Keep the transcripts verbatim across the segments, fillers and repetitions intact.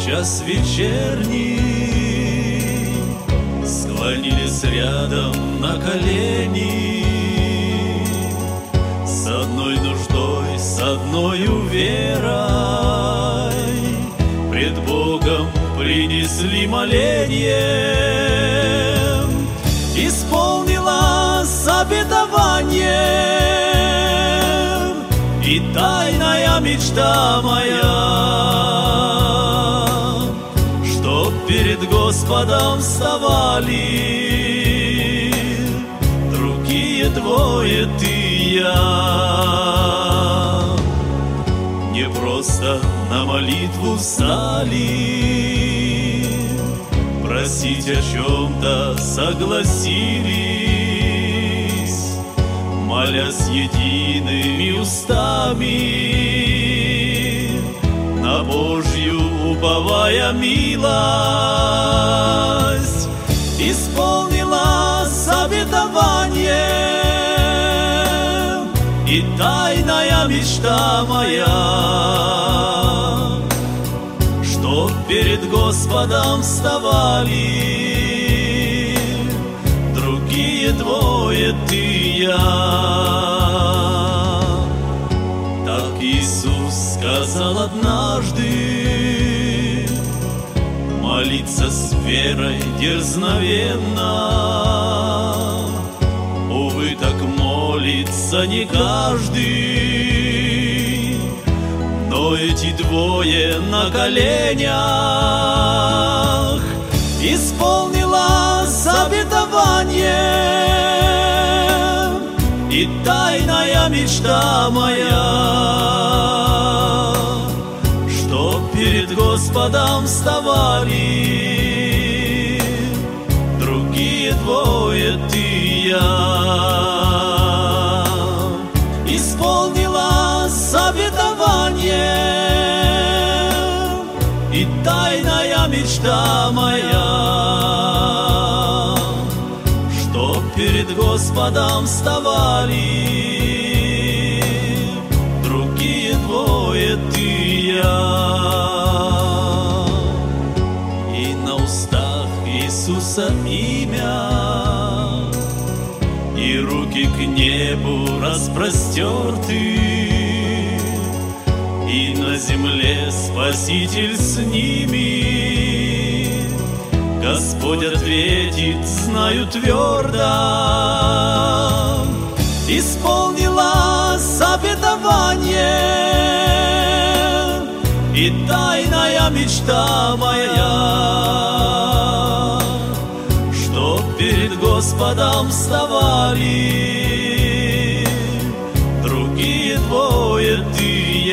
час вечерний склонились рядом на колени, с одной нуждой, с одною верой пред Богом принесли моление. Исполнилось обетование, и тайная мечта моя, чтоб перед Господом вставали другие двое, ты и я. Не просто на молитву встали, просить о чем-то согласились, молясь едиными устами, на Божью уповая милость. Исполнилось обетование, и тайная мечта моя, чтоб перед Господом вставали другие двое, ты и я. Так Иисус сказал однажды, молиться с верой дерзновенно. Увы, так молится не каждый, но эти двое на коленях. Исполнилось обетование, и тайная мечта моя, чтоб перед Господом вставали другие двое, ты и я. Исполнилось обетование, и тайная мечта моя, чтоб перед Господом вставали другие двое, ты и я. И на устах Иисуса имя, и руки к небу распростерты, и на земле Спаситель с ними. Господь ответит, знаю твердо, исполнилось обетование, и тайная мечта моя, чтоб перед Господом вставали другие двое, ты и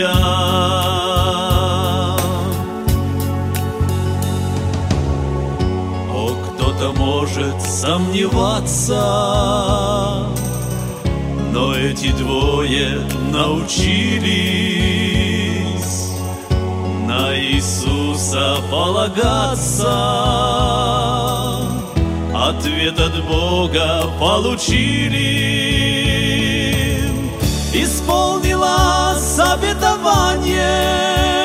я. О, кто-то может сомневаться, но эти двое научились на Иисуса полагаться. Ответ от Бога получили. Исполнилось обетование,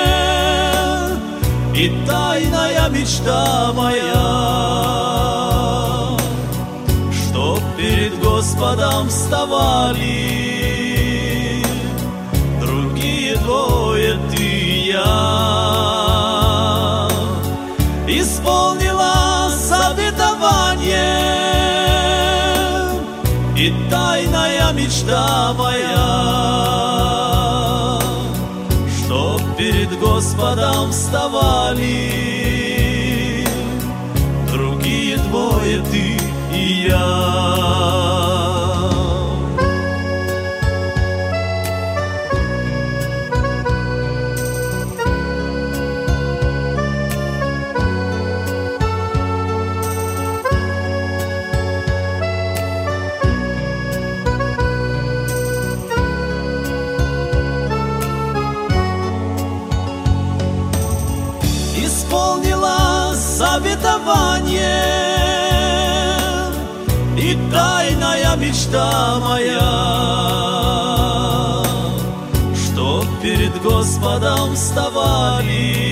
и тайная мечта моя, чтоб перед Господом вставали другие двое, ты и я. Исполнилось обетование, и тайная мечта моя, чтоб перед Господом вставали другие двое, ты и я. Исполнилось обетование, и тайная мечта моя, чтоб перед Господом вставали